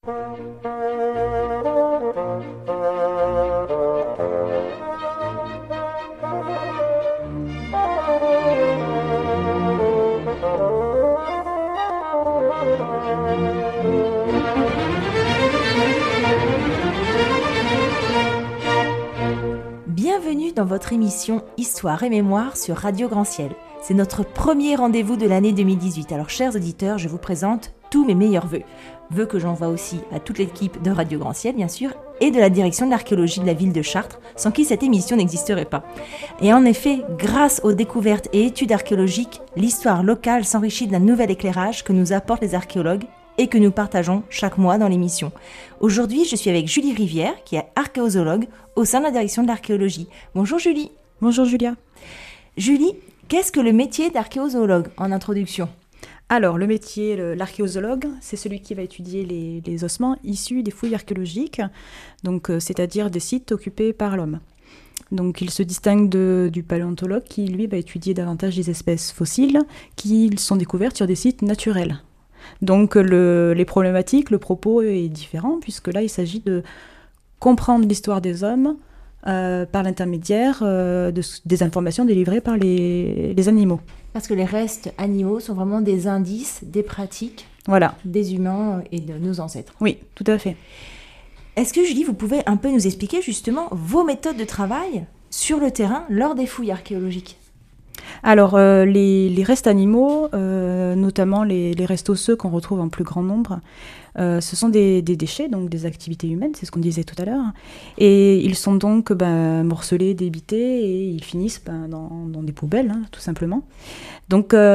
Bienvenue dans votre émission Histoire et Mémoire sur Radio Grand Ciel. C'est notre premier rendez-vous de l'année 2018. Alors chers auditeurs, je vous présente tous mes meilleurs vœux. Vœux que j'envoie aussi à toute l'équipe de Radio Grand Ciel, bien sûr, et de la direction de l'archéologie de la ville de Chartres, sans qui cette émission n'existerait pas. Et en effet, grâce aux découvertes et études archéologiques, l'histoire locale s'enrichit d'un nouvel éclairage que nous apportent les archéologues et que nous partageons chaque mois dans l'émission. Aujourd'hui, je suis avec Julie Rivière, qui est archéozoologue au sein de la direction de l'archéologie. Bonjour Julie. Bonjour Julia. Julie, qu'est-ce que le métier d'archéozoologue en introduction ? Alors, le métier, l'archéozoologue, c'est celui qui va étudier les ossements issus des fouilles archéologiques, donc, c'est-à-dire des sites occupés par l'homme. Donc, il se distingue du paléontologue qui, lui, va étudier davantage les espèces fossiles qui sont découvertes sur des sites naturels. Donc, les problématiques, le propos est différent, puisque là, il s'agit de comprendre l'histoire des hommes par l'intermédiaire des informations délivrées par les animaux. Parce que les restes animaux sont vraiment des indices, des pratiques des humains et de nos ancêtres. Oui, tout à fait. Est-ce que Julie, vous pouvez un peu nous expliquer justement vos méthodes de travail sur le terrain lors des fouilles archéologiques ? Alors, les restes animaux, notamment les restes osseux qu'on retrouve en plus grand nombre, ce sont des déchets, donc des activités humaines, c'est ce qu'on disait tout à l'heure. Et ils sont donc morcelés, débités, et ils finissent dans des poubelles, tout simplement. Donc il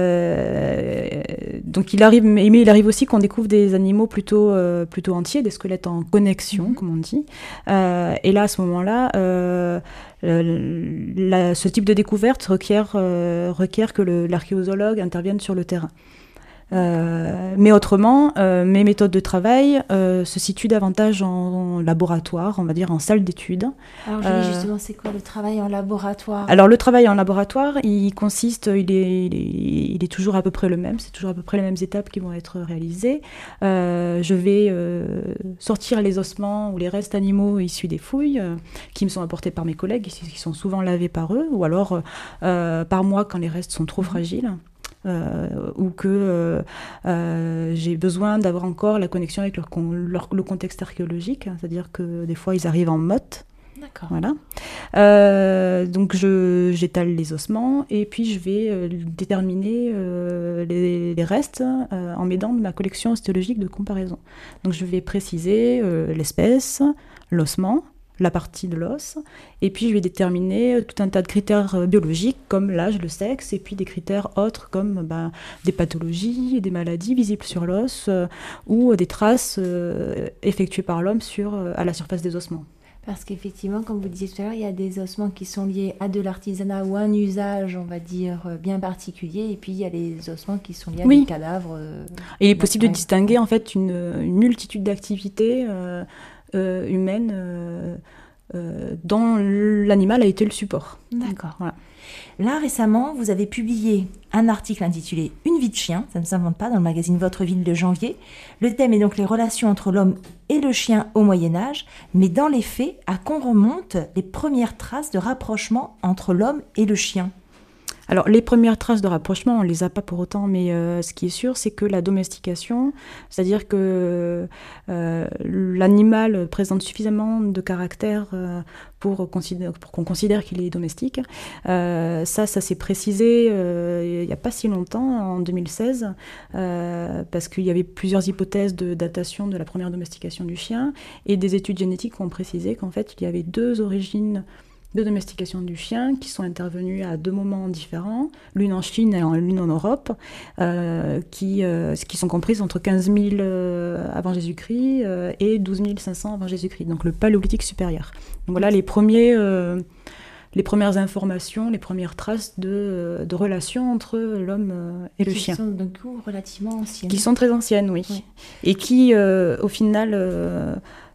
arrive aussi qu'on découvre des animaux plutôt entiers, des squelettes en connexion, comme on dit. Et là, à ce moment-là, ce type de découverte requiert que l'archéozoologue intervienne sur le terrain. Mais autrement, mes méthodes de travail se situent davantage en laboratoire, on va dire en salle d'études. Alors Julie, justement, c'est quoi le travail en laboratoire ? Alors le travail en laboratoire, il est toujours à peu près le même, c'est toujours à peu près les mêmes étapes qui vont être réalisées. Je vais sortir les ossements ou les restes animaux issus des fouilles qui me sont apportés par mes collègues, qui sont souvent lavés par eux, ou alors par moi quand les restes sont trop fragiles. Ou que j'ai besoin d'avoir encore la connexion avec le contexte archéologique, c'est-à-dire que des fois ils arrivent en motte. D'accord. Voilà. Donc j'étale les ossements et puis je vais déterminer les restes en m'aidant de ma collection ostéologique de comparaison. Donc je vais préciser l'espèce, l'ossement, la partie de l'os, et puis je vais déterminer tout un tas de critères biologiques comme l'âge, le sexe, et puis des critères autres comme des pathologies, des maladies visibles sur l'os ou des traces effectuées par l'homme à la surface des ossements. Parce qu'effectivement, comme vous disiez tout à l'heure, il y a des ossements qui sont liés à de l'artisanat ou un usage, on va dire, bien particulier, et puis il y a les ossements qui sont liés à des cadavres. Et il est possible de distinguer en fait une multitude d'activités humaine dont l'animal a été le support. D'accord. Voilà. Là, récemment, vous avez publié un article intitulé « Une vie de chien », ça ne s'invente pas, dans le magazine Votre Ville de janvier. Le thème est donc les relations entre l'homme et le chien au Moyen-Âge, mais dans les faits, à quand remontent les premières traces de rapprochement entre l'homme et le chien ? Alors, les premières traces de rapprochement, on ne les a pas pour autant, mais ce qui est sûr, c'est que la domestication, c'est-à-dire que l'animal présente suffisamment de caractère pour qu'on considère qu'il est domestique. Ça s'est précisé il n'y a pas si longtemps, en 2016, parce qu'il y avait plusieurs hypothèses de datation de la première domestication du chien, et des études génétiques ont précisé qu'en fait, il y avait deux origines de domestication du chien qui sont intervenues à deux moments différents, l'une en Chine et l'une en Europe, qui sont comprises entre 15 000 avant Jésus-Christ et 12 500 avant Jésus-Christ, donc le paléolithique supérieur. Donc voilà les premières informations, les premières traces de relations entre l'homme et le chien. Qui sont donc relativement anciennes. Qui sont très anciennes, oui. Et qui, au final,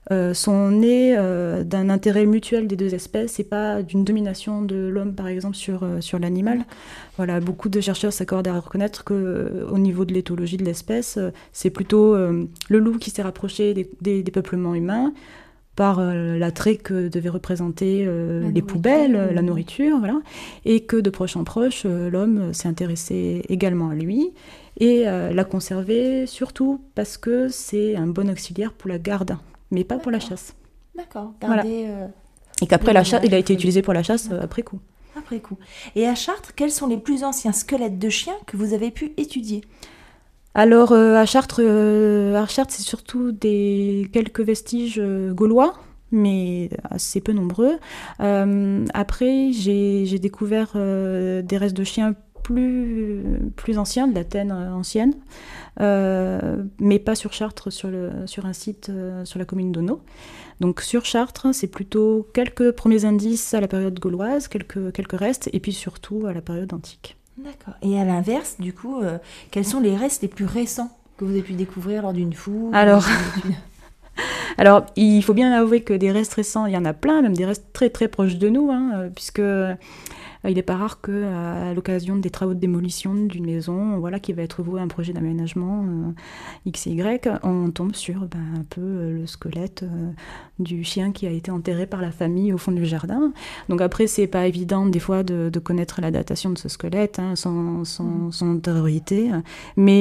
sont nées d'un intérêt mutuel des deux espèces et pas d'une domination de l'homme, par exemple, sur l'animal. Voilà, beaucoup de chercheurs s'accordent à reconnaître qu'au niveau de l'éthologie de l'espèce, c'est plutôt le loup qui s'est rapproché des peuplements humains par l'attrait que devaient représenter les poubelles, la nourriture, voilà, et que de proche en proche, l'homme s'est intéressé également à lui et l'a conservé surtout parce que c'est un bon auxiliaire pour la garde, mais pas pour la chasse. D'accord, garder... Voilà. Et qu'après la chasse, il a été utilisé pour la chasse après coup. Après coup. Et à Chartres, quels sont les plus anciens squelettes de chiens que vous avez pu étudier ? Alors à Chartres, c'est surtout quelques vestiges gaulois, mais assez peu nombreux. Après, j'ai découvert des restes de chiens plus anciens, de la Tène ancienne, mais pas sur Chartres, sur un site sur la commune d'Auneau. Donc sur Chartres, c'est plutôt quelques premiers indices à la période gauloise, quelques restes, et puis surtout à la période antique. D'accord. Et à l'inverse, du coup, quels sont les restes les plus récents que vous avez pu découvrir lors d'une fouille ? Alors, il faut bien avouer que des restes récents, il y en a plein, même des restes très très proches de nous, puisque il n'est pas rare qu'à l'occasion des travaux de démolition d'une maison, voilà, qui va être vouée à un projet d'aménagement X et Y, on tombe sur un peu le squelette du chien qui a été enterré par la famille au fond du jardin. Donc après, c'est pas évident des fois de connaître la datation de ce squelette, son antériorité, mais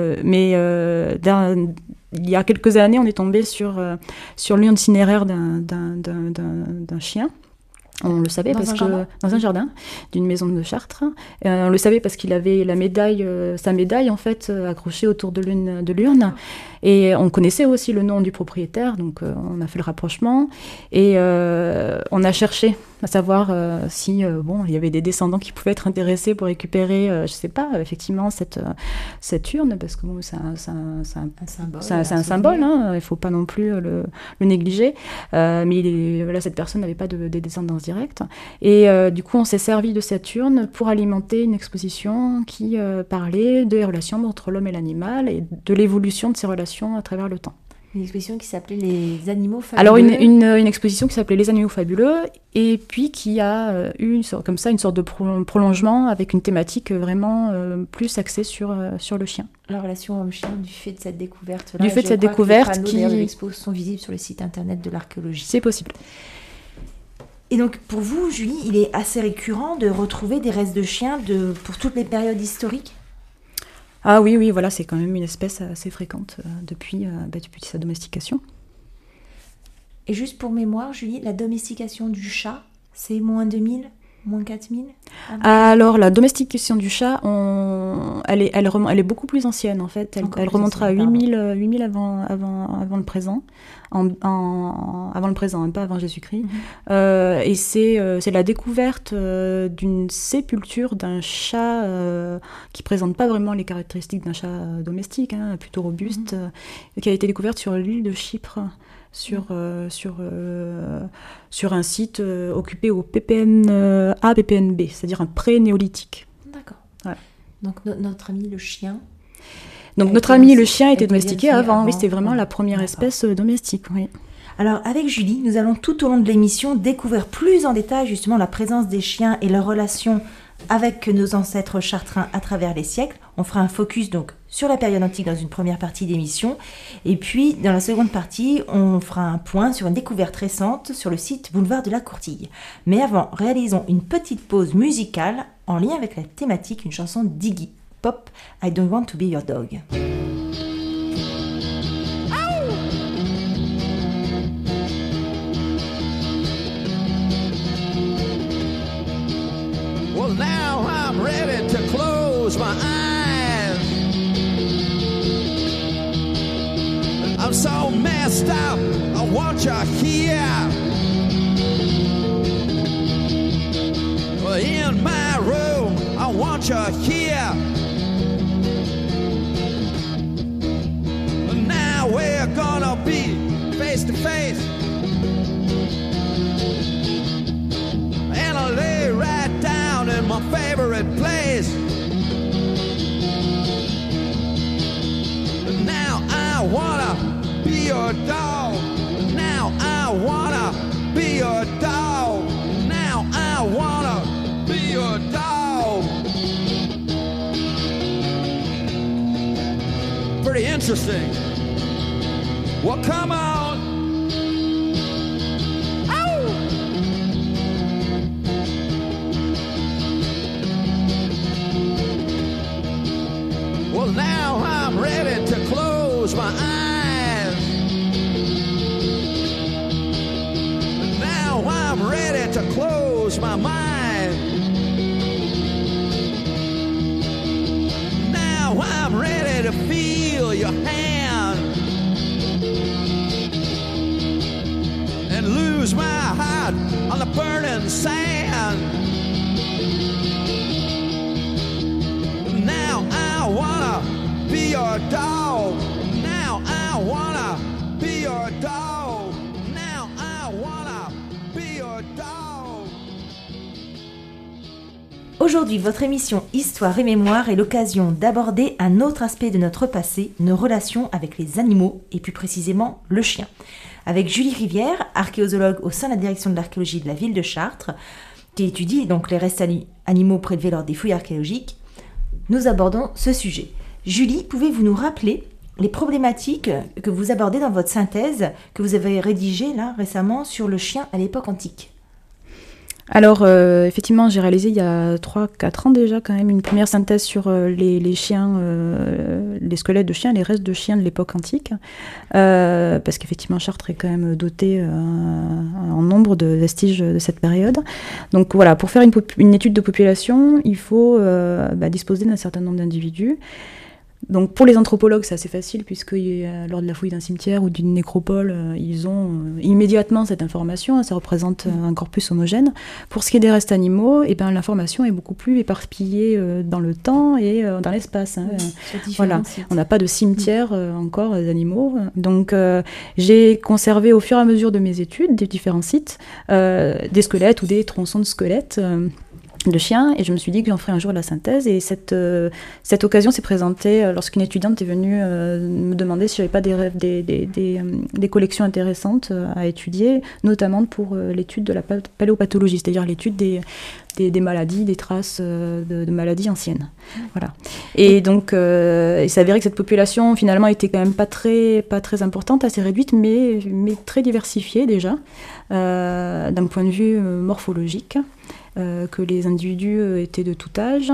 il y a quelques années, on est tombé sur l'urne cinéraire d'un chien. On le savait dans un jardin d'une maison de Chartres. On le savait parce qu'il avait sa médaille en fait accrochée autour de l'urne. Et on connaissait aussi le nom du propriétaire, donc on a fait le rapprochement et on a cherché à savoir si il y avait des descendants qui pouvaient être intéressés pour récupérer, je sais pas, effectivement cette urne, parce que c'est un symbole, il faut pas non plus le négliger. Mais cette personne n'avait pas de descendance directe. Et du coup, on s'est servi de cette urne pour alimenter une exposition qui parlait des relations entre l'homme et l'animal et de l'évolution de ces relations à travers le temps. Une exposition qui s'appelait Les Animaux Fabuleux. Alors une exposition qui s'appelait Les Animaux Fabuleux et puis qui a eu une sorte de prolongement avec une thématique vraiment plus axée sur le chien. La relation homme-chien du fait de cette découverte-là. Du fait de cette découverte les panneaux de l'expo sont visibles sur le site internet de l'archéologie. C'est possible. Et donc pour vous, Julie, il est assez récurrent de retrouver des restes de chiens pour toutes les périodes historiques ? Ah oui, voilà, c'est quand même une espèce assez fréquente depuis sa domestication. Et juste pour mémoire, Julie, la domestication du chat, c'est moins 2000, moins 4000 ? Alors, la domestication du chat, elle est beaucoup plus ancienne, en fait. Elle remontera à 8000 avant le présent. Avant le présent, pas avant Jésus-Christ. Et c'est la découverte d'une sépulture d'un chat qui ne présente pas vraiment les caractéristiques d'un chat domestique, plutôt robuste, qui a été découverte sur l'île de Chypre. Sur un site occupé au PPNB, c'est-à-dire un pré-néolithique. D'accord. Voilà. Donc notre ami le chien. Donc notre ami le chien était domestiqué avant. Oui, c'était vraiment la première espèce domestique. Oui. Alors avec Julie, nous allons tout au long de l'émission découvrir plus en détail justement la présence des chiens et leur relation avec nos ancêtres chartrains à travers les siècles. On fera un focus donc sur la période antique dans une première partie d'émission. Et puis, dans la seconde partie, on fera un point sur une découverte récente sur le site Boulevard de la Courtille. Mais avant, réalisons une petite pause musicale en lien avec la thématique, une chanson d'Iggy Pop, I Don't Want to Be Your Dog. Well, now I'm ready to close my eyes. I'm so messed up, I want you here. In my room, I want you here. Now we're gonna be face to face. And I'll lay right down in my favorite place. Now I wanna be your dog. Now your dog. Now I wanna be your dog. Pretty interesting. Well, come on. Ow! Well, now I'm ready to close my eyes. Now I'm ready to close my mind. Now I'm ready to feel your hand and lose my heart on the burning sand. Now I wanna be your dog. Now I wanna be your dog. Now I wanna be your dog. Aujourd'hui, votre émission Histoire et Mémoire est l'occasion d'aborder un autre aspect de notre passé, nos relations avec les animaux, et plus précisément le chien. Avec Julie Rivière, archéologue au sein de la direction de l'archéologie de la ville de Chartres, qui étudie donc les restes animaux prélevés lors des fouilles archéologiques, nous abordons ce sujet. Julie, pouvez-vous nous rappeler les problématiques que vous abordez dans votre synthèse que vous avez rédigée là récemment sur le chien à l'époque antique ? Alors, effectivement, j'ai réalisé il y a 3-4 ans déjà quand même une première synthèse sur les chiens, les squelettes de chiens, les restes de chiens de l'époque antique, parce qu'effectivement Chartres est quand même doté en nombre de vestiges de cette période. Donc voilà, pour faire une étude de population, il faut disposer d'un certain nombre d'individus. Donc pour les anthropologues, c'est assez facile puisque lors de la fouille d'un cimetière ou d'une nécropole, ils ont immédiatement cette information, ça représente un corpus homogène. Pour ce qui est des restes animaux, l'information est beaucoup plus éparpillée dans le temps et dans l'espace. Voilà, on n'a pas de cimetière encore d'animaux. Donc j'ai conservé au fur et à mesure de mes études des différents sites des squelettes ou des tronçons de squelettes de chiens, et je me suis dit que j'en ferais un jour la synthèse, et cette occasion s'est présentée lorsqu'une étudiante est venue me demander si j'avais pas des collections intéressantes à étudier, notamment pour l'étude de la paléopathologie, c'est-à-dire l'étude des maladies, des traces de maladies anciennes. Voilà. Et donc, il s'avérait que cette population, finalement, était quand même pas très importante, assez réduite, mais très diversifiée déjà, d'un point de vue morphologique. Que les individus étaient de tout âge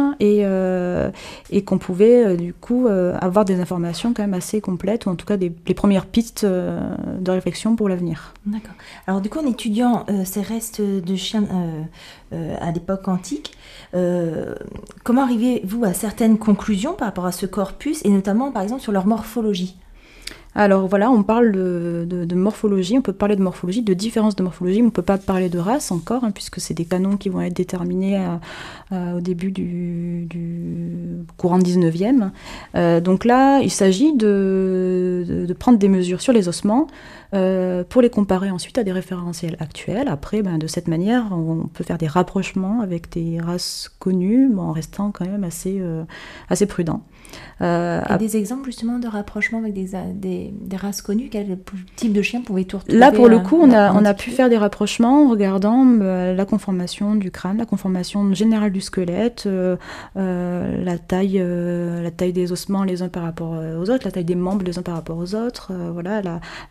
et qu'on pouvait du coup avoir des informations quand même assez complètes, ou en tout cas les premières pistes de réflexion pour l'avenir. D'accord. Alors du coup, en étudiant ces restes de chiens à l'époque antique, comment arrivez-vous à certaines conclusions par rapport à ce corpus, et notamment par exemple sur leur morphologie ? Alors voilà, on parle de morphologie, on peut parler de morphologie, de différence de morphologie, mais on ne peut pas parler de race encore, puisque c'est des canons qui vont être déterminés au début du courant 19e. Donc là, il s'agit de prendre des mesures sur les ossements pour les comparer ensuite à des référentiels actuels. Après, de cette manière, on peut faire des rapprochements avec des races connues, en restant quand même assez prudent. Et des exemples justement de rapprochement avec des races connues, quel type de chien pouvez-vous retrouver? Là, pour le coup, on a pu faire des rapprochements en regardant la conformation du crâne, la conformation générale du squelette, la taille des ossements les uns par rapport aux autres, la taille des membres les uns par rapport aux autres, voilà,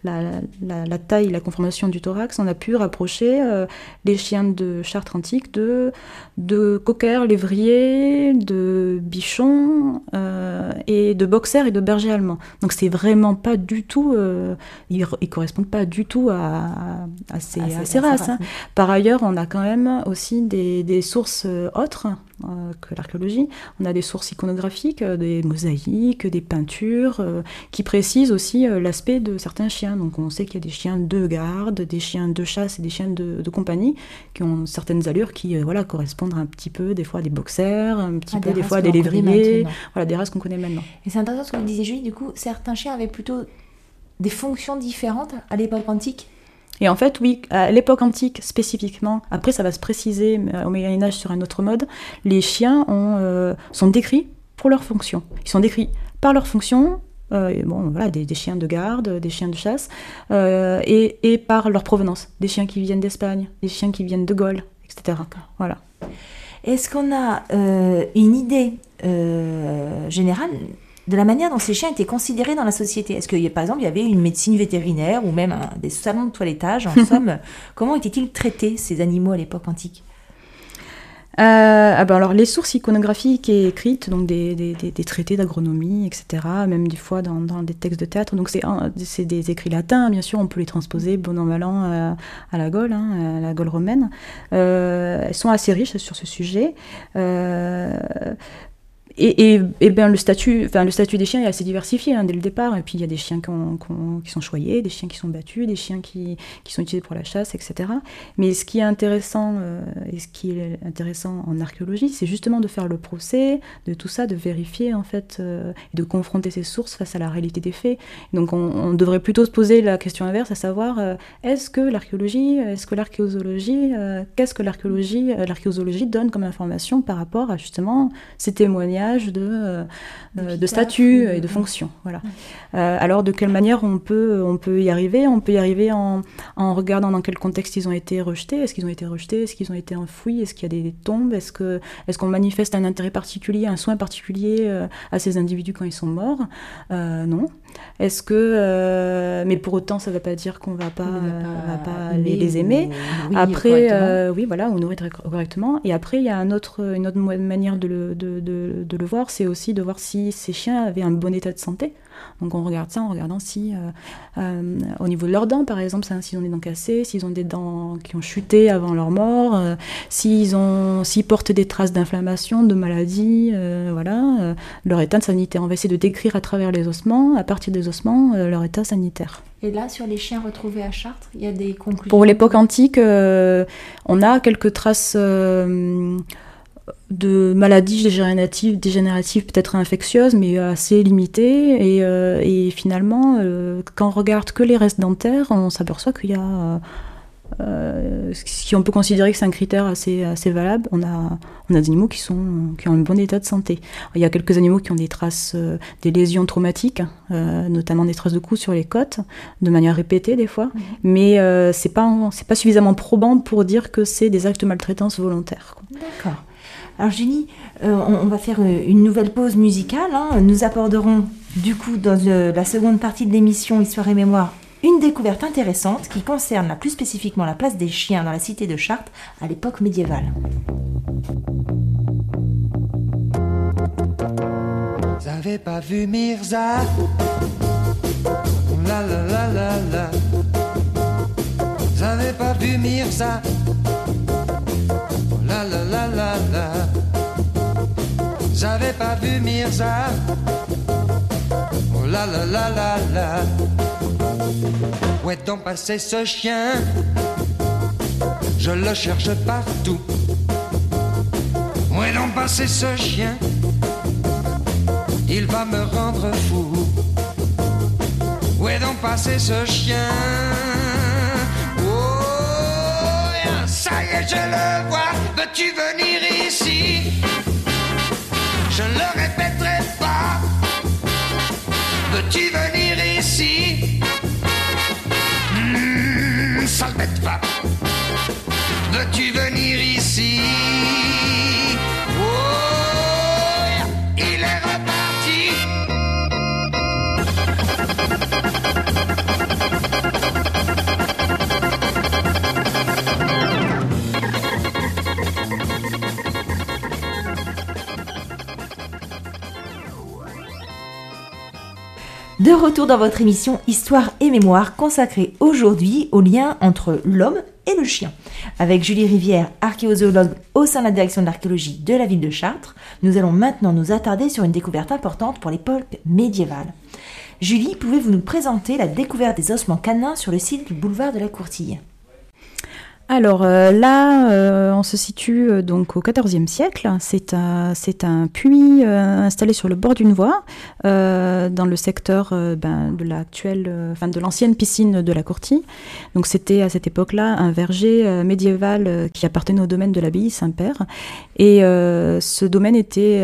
la taille, la conformation du thorax. On a pu rapprocher les chiens de Chartres antique de cocker, lévrier, de bichon, et de boxer et de berger allemand. Donc c'est vraiment pas du tout, ils correspondent pas du tout à ces races. Hein. Par ailleurs, on a quand même aussi des sources autres que l'archéologie. On a des sources iconographiques, des mosaïques, des peintures, qui précisent aussi l'aspect de certains chiens. Donc on sait qu'il y a des chiens de garde, des chiens de chasse et des chiens de compagnie qui ont certaines allures qui correspondent un petit peu des fois à des boxers, un petit peu des fois à des lévriers, voilà, des races qu'on connaît maintenant. Et c'est intéressant ce que vous disiez, Julie, du coup, certains chiens avaient plutôt des fonctions différentes à l'époque antique. Et en fait, oui, à l'époque antique spécifiquement, après ça va se préciser au Moyen-Âge sur un autre mode, les chiens sont décrits pour leur fonction. Ils sont décrits par leur fonction des chiens de garde, des chiens de chasse, et par leur provenance, des chiens qui viennent d'Espagne, des chiens qui viennent de Gaule, etc. Voilà. Est-ce qu'on a une idée générale de la manière dont ces chiens étaient considérés dans la société? Est-ce que, par exemple, il y avait une médecine vétérinaire ou même des salons de toilettage? En somme, comment étaient-ils traités, ces animaux, à l'époque antique? Alors les sources iconographiques et écrites, donc des traités d'agronomie, etc., même des fois dans des textes de théâtre, donc c'est des écrits latins, bien sûr, on peut les transposer bon an mal an à la Gaule, à la Gaule romaine. Elles sont assez riches sur ce sujet. Et bien le statut des chiens est assez diversifié dès le départ. Et puis il y a des chiens qui sont choyés, des chiens qui sont battus, des chiens qui sont utilisés pour la chasse, etc. Mais ce qui est intéressant en archéologie, c'est justement de faire le procès de tout ça, de vérifier en fait, et de confronter ces sources face à la réalité des faits. Donc on devrait plutôt se poser la question inverse, à savoir est-ce que l'archéologie, qu'est-ce que l'archéologie donne comme information par rapport à justement ces témoignages de statut et de fonction. Voilà. Alors de quelle manière on peut y arriver? On peut y arriver en regardant dans quel contexte ils ont été rejetés. Est-ce qu'ils ont été rejetés? Est-ce qu'ils ont été enfouis? Est-ce qu'il y a des tombes? Est-ce qu'on manifeste un intérêt particulier, un soin particulier à ces individus quand ils sont morts? Non. Est-ce que mais pour autant ça ne veut pas dire qu'on va pas les aimer. Après ou nourrir correctement. Et après il y a une autre manière de le voir, c'est aussi de voir si ces chiens avaient un bon état de santé. Donc on regarde ça en regardant si au niveau de leurs dents par exemple, s'ils ont des dents cassées, s'ils ont des dents qui ont chuté avant leur mort, s'ils portent des traces d'inflammation, de maladie, leur état sanitaire. On va essayer de décrire à travers les ossements, à partir des ossements, leur état sanitaire. Et là, sur les chiens retrouvés à Chartres, il y a des conclusions? Pour l'époque antique, on a quelques traces de maladies dégénératives peut-être infectieuses, mais assez limitées. Et finalement, quand on regarde que les restes dentaires, on s'aperçoit qu'il y a si on peut considérer que c'est un critère assez valable, on a des animaux qui ont un bon état de santé. Il y a quelques animaux qui ont des traces, des lésions traumatiques, notamment des traces de coups sur les côtes, de manière répétée des fois, mais c'est pas suffisamment probant pour dire que c'est des actes de maltraitance volontaires. D'accord. Alors Jenny, on va faire une nouvelle pause musicale. Nous aborderons du coup dans la seconde partie de l'émission Histoire et Mémoire une découverte intéressante qui concerne plus spécifiquement la place des chiens dans la cité de Chartres à l'époque médiévale. Vous avez pas vu Mirza? La la la la la. Vous avez pas vu Mirza? La la la la la. Vous avez pas vu Mirza? Oh la la la la la. Où est donc passé ce chien? Je le cherche partout. Où est donc passé ce chien? Il va me rendre fou. Où est donc passé ce chien? Oh, ça y est, je le vois. Veux-tu venir ici? Je ne le répéterai pas. Veux-tu venir ici? Sale bête va. Veux-tu venir ici? Oh, il est reparti. De retour dans votre émission Histoire et Mémoire consacrée aujourd'hui au lien entre l'homme et le chien. Avec Julie Rivière, archéozoologue au sein de la direction de l'archéologie de la ville de Chartres, nous allons maintenant nous attarder sur une découverte importante pour l'époque médiévale. Julie, pouvez-vous nous présenter la découverte des ossements canins sur le site du boulevard de la Courtille ? Alors là, on se situe donc au XIVe siècle. C'est un puits installé sur le bord d'une voie dans le secteur de l'ancienne piscine de la Courtille. Donc c'était à cette époque-là un verger médiéval qui appartenait au domaine de l'abbaye Saint-Père. Et ce domaine était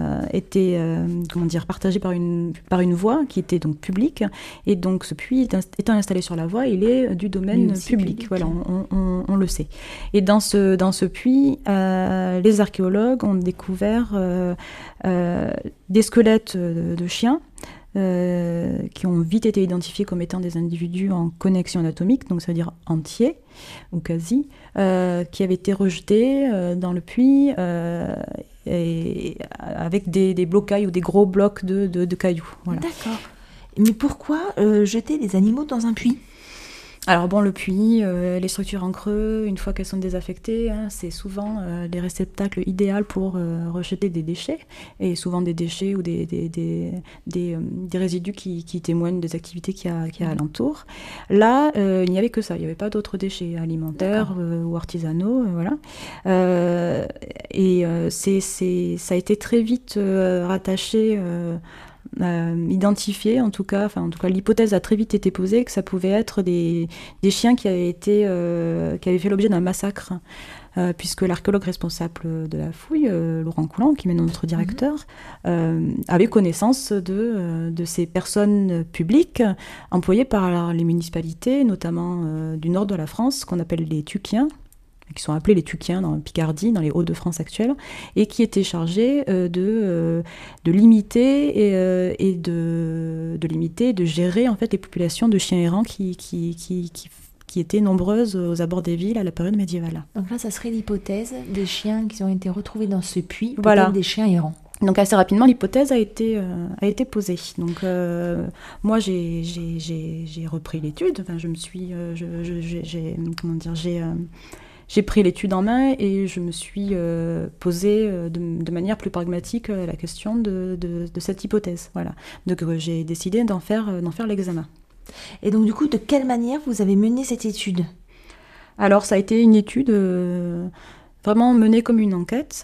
partagé par une voie qui était donc publique. Et donc ce puits étant installé sur la voie, il est du domaine public. Voilà, on le sait. Et dans ce puits, les archéologues ont découvert des squelettes de chiens qui ont vite été identifiés comme étant des individus en connexion anatomique, donc ça veut dire entiers ou quasi, qui avaient été rejetés dans le puits et avec des blocailles ou des gros blocs de cailloux. Voilà. D'accord. Mais pourquoi jeter des animaux dans un puits ? Alors bon, le puits, les structures en creux, une fois qu'elles sont désaffectées, c'est souvent les réceptacles idéaux pour rejeter des déchets, et souvent des déchets ou des résidus qui témoignent des activités qu'il y a alentour. Là, il n'y avait que ça, il n'y avait pas d'autres déchets alimentaires ou artisanaux, voilà. Ça a été très vite rattaché... identifié en tout cas l'hypothèse a très vite été posée que ça pouvait être des chiens qui avaient fait l'objet d'un massacre, puisque l'archéologue responsable de la fouille, Laurent Coulant, qui est notre directeur, avait connaissance de ces personnes publiques employées par les municipalités, notamment du nord de la France, qu'on appelle les Tuquiens, qui sont appelés les Tuquiens dans Picardie, dans les Hauts-de-France actuels, et qui étaient chargés de limiter et de gérer en fait les populations de chiens errants qui étaient nombreuses aux abords des villes à la période médiévale. Donc là, ça serait l'hypothèse des chiens qui ont été retrouvés dans ce puits, voilà. Peut-être des chiens errants. Donc assez rapidement, l'hypothèse a été posée. Donc moi, j'ai repris l'étude. Enfin, j'ai pris l'étude en main et je me suis posé de manière plus pragmatique la question de cette hypothèse. Voilà. Donc j'ai décidé d'en faire l'examen. Et donc du coup, de quelle manière vous avez mené cette étude ? Alors ça a été une étude vraiment menée comme une enquête.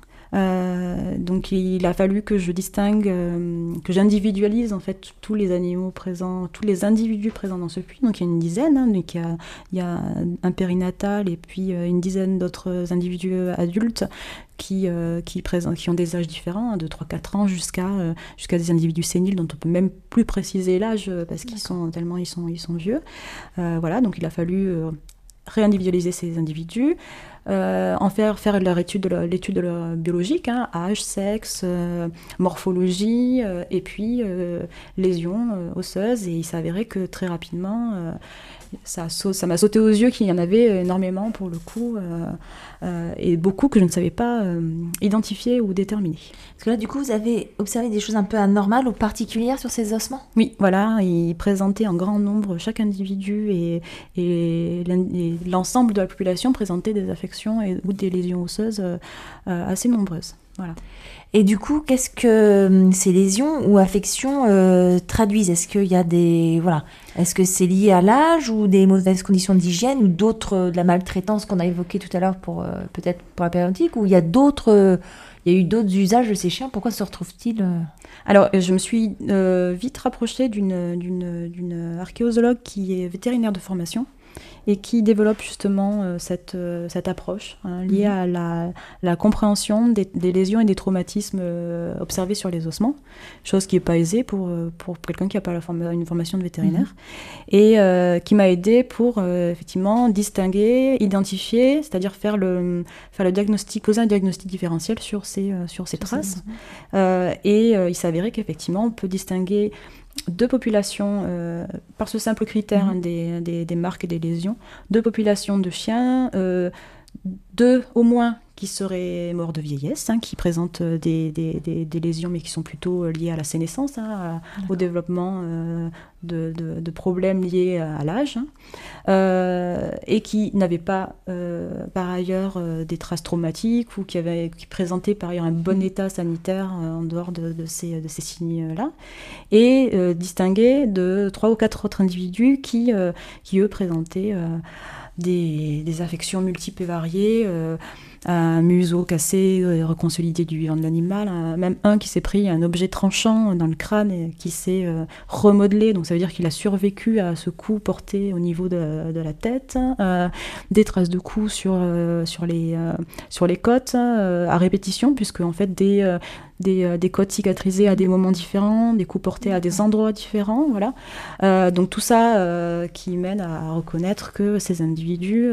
Donc il a fallu que je distingue, que j'individualise en fait tous les animaux présents, tous les individus présents dans ce puits. Donc il y a une dizaine, donc il y a un périnatal et puis une dizaine d'autres individus adultes qui ont des âges différents, de 3-4 ans jusqu'à des individus séniles dont on peut même plus préciser l'âge parce qu'ils sont tellement ils sont vieux. Voilà, donc il a fallu réindividualiser ces individus. Faire l'étude de leur biologique, âge, sexe, morphologie, et puis lésions osseuses. Et il s'avérait que très rapidement, ça m'a sauté aux yeux qu'il y en avait énormément pour le coup, et beaucoup que je ne savais pas identifier ou déterminer. Parce que là, du coup, vous avez observé des choses un peu anormales ou particulières sur ces ossements ? Oui, voilà, ils présentaient en grand nombre chaque individu et l'ensemble de la population présentait des affections ou des lésions osseuses assez nombreuses. Voilà. Et du coup, qu'est-ce que ces lésions ou affections traduisent ? Est-ce qu'il y a est-ce que c'est lié à l'âge ou des mauvaises conditions d'hygiène ou d'autres, de la maltraitance qu'on a évoquée tout à l'heure peut-être pour la périodontique, ou il y a eu d'autres usages de ces chiens ? Pourquoi se retrouvent-ils Alors, je me suis vite rapprochée d'une archéologue qui est vétérinaire de formation et qui développe justement cette approche liée à la compréhension des lésions et des traumatismes observés sur les ossements, chose qui n'est pas aisée pour quelqu'un qui n'a pas une formation de vétérinaire, et qui m'a aidée pour effectivement distinguer, identifier, c'est-à-dire faire le diagnostic, poser un diagnostic différentiel sur ces traces. Et il s'avérait qu'effectivement, on peut distinguer deux populations, par ce simple critère des marques et des lésions, deux populations de chiens, deux au moins qui seraient morts de vieillesse, qui présentent des lésions mais qui sont plutôt liées à la sénescence, au développement de problèmes liés à l'âge, et qui n'avaient pas par ailleurs des traces traumatiques ou qui présentaient par ailleurs un bon état sanitaire en dehors de ces signes-là, et distinguer de 3 ou 4 autres individus qui eux présentaient des affections multiples et variées, un museau cassé, reconsolidé du vivant de l'animal, même un qui s'est pris un objet tranchant dans le crâne et qui s'est remodelé, donc ça veut dire qu'il a survécu à ce coup porté au niveau de la tête, des traces de coups sur les côtes à répétition, puisque en fait des côtes cicatrisées à des moments différents, des coups portés à des endroits différents, voilà. Donc tout ça qui mène à reconnaître que ces individus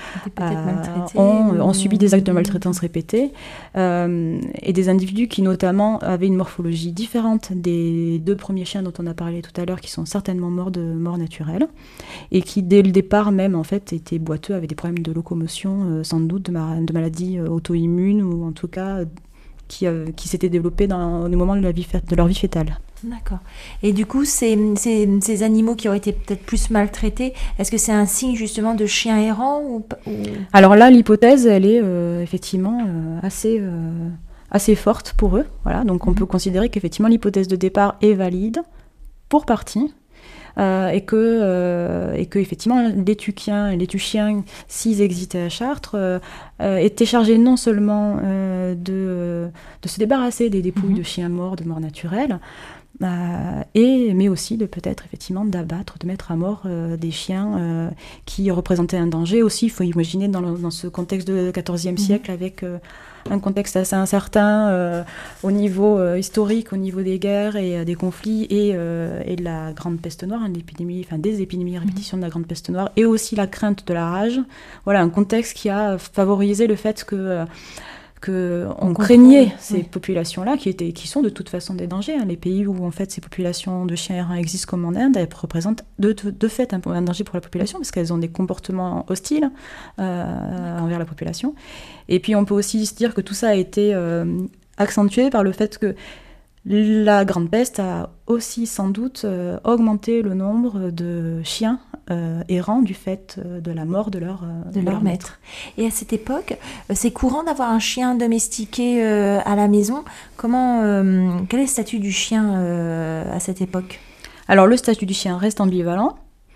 ont subi des actes de maltraitance répétés, et des individus qui notamment avaient une morphologie différente des 2 premiers chiens dont on a parlé tout à l'heure, qui sont certainement morts de mort naturelle, et qui dès le départ même en fait étaient boiteux, avaient des problèmes de locomotion, sans doute de maladies auto-immunes, ou en tout cas qui s'étaient développés au moment de leur vie fétale. D'accord. Et du coup, ces animaux qui auraient été peut-être plus maltraités, est-ce que c'est un signe justement de chien errant ou... Alors là, l'hypothèse, elle est effectivement assez forte pour eux. Voilà. Donc on peut considérer qu'effectivement l'hypothèse de départ est valide pour partie. Et que effectivement les Tuchiens, s'ils existaient à Chartres, étaient chargés non seulement de se débarrasser des dépouilles de chiens morts, de mort naturelle, mais aussi de peut-être effectivement d'abattre, de mettre à mort des chiens qui représentaient un danger aussi. Il faut imaginer dans ce contexte de XIVe siècle, avec un contexte assez incertain au niveau historique, au niveau des guerres et des conflits, et de la grande peste noire, des épidémies à répétition de la grande peste noire, et aussi la crainte de la rage. Voilà, un contexte qui a favorisé le fait qu'on craignait ces populations-là, qui sont de toute façon des dangers. Les pays où en fait ces populations de chiens errants existent, comme en Inde, elles représentent de fait un danger pour la population, parce qu'elles ont des comportements hostiles envers la population. Et puis on peut aussi se dire que tout ça a été accentué par le fait que la grande peste a aussi sans doute augmenté le nombre de chiens errants du fait de la mort de leur maître. Et à cette époque, c'est courant d'avoir un chien domestiqué à la maison. Quel est le statut du chien à cette époque ? Alors le statut du chien reste ambivalent,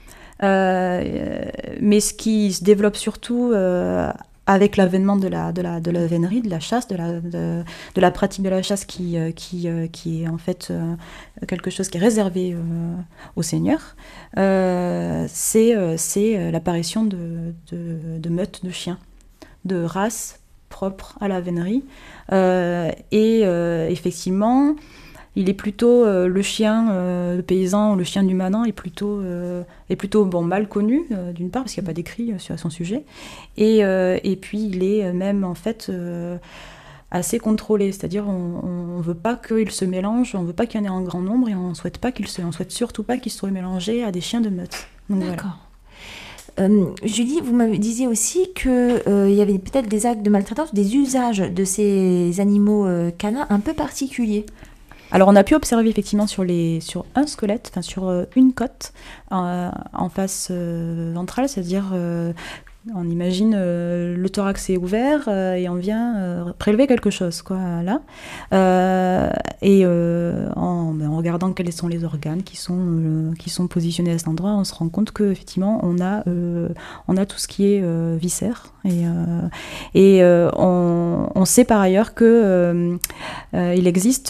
mais ce qui se développe surtout avec l'avènement de la vénerie, de la chasse, de la pratique de la chasse qui est en fait quelque chose qui est réservé aux seigneurs, c'est l'apparition de meutes de chiens, de races propres à la vénerie. Effectivement, il est plutôt le chien le paysan, le chien du manant est plutôt mal connu, d'une part parce qu'il n'y a pas d'écrit à son sujet, et puis il est même en fait assez contrôlé, c'est-à-dire on veut pas qu'il se mélange, on veut pas qu'il y en ait en grand nombre, et on souhaite surtout pas qu'il soit mélangé à des chiens de meute. Donc, d'accord. Voilà. Julie, vous me disiez aussi qu'il y avait peut-être des actes de maltraitance, des usages de ces animaux canins un peu particuliers. Alors on a pu observer effectivement sur un squelette, sur une côte en face ventrale, c'est-à-dire on imagine le thorax est ouvert et on vient prélever quelque chose là. En regardant quels sont les organes qui sont positionnés à cet endroit, on se rend compte que effectivement on a tout ce qui est viscères, et on sait par ailleurs que il existe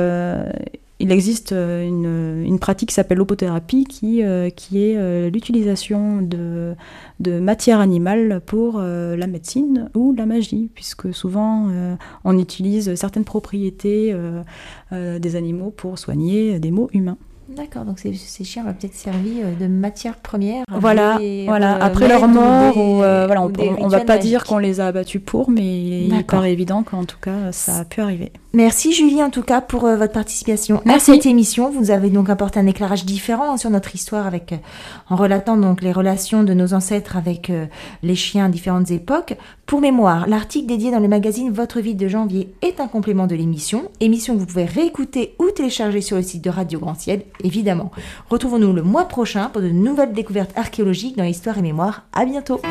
une pratique qui s'appelle l'opothérapie, qui est l'utilisation de matière animale pour la médecine ou la magie, puisque souvent on utilise certaines propriétés des animaux pour soigner des maux humains. D'accord, donc ces chiens ont peut-être servi de matière première. Voilà. Après leur mort, on ne va pas dire qu'on les a abattus mais il paraît évident qu'en tout cas, ça a pu arriver. Merci Julie en tout cas pour votre participation à cette émission. Vous nous avez donc apporté un éclairage différent sur notre histoire en relatant donc les relations de nos ancêtres avec les chiens à différentes époques. Pour mémoire, l'article dédié dans le magazine Votre Vie de janvier est un complément de l'émission que vous pouvez réécouter ou télécharger sur le site de Radio Grand Ciel, évidemment. Retrouvons-nous le mois prochain pour de nouvelles découvertes archéologiques dans l'histoire et mémoire. À bientôt.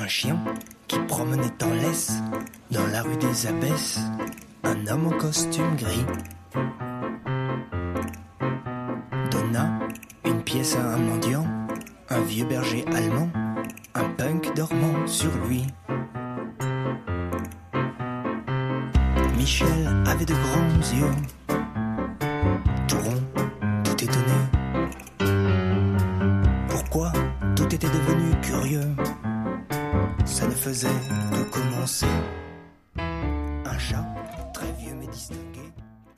un chien qui promenait en laisse dans la rue des Abbesses, un homme en costume gris donna une pièce à un mendiant, un vieux berger allemand, un punk dormant sur lui. Michel avait de grands yeux, tout rond, tout étonné. Pourquoi tout était devenu curieux? Ça ne faisait que commencer. Un chat très vieux mais distingué.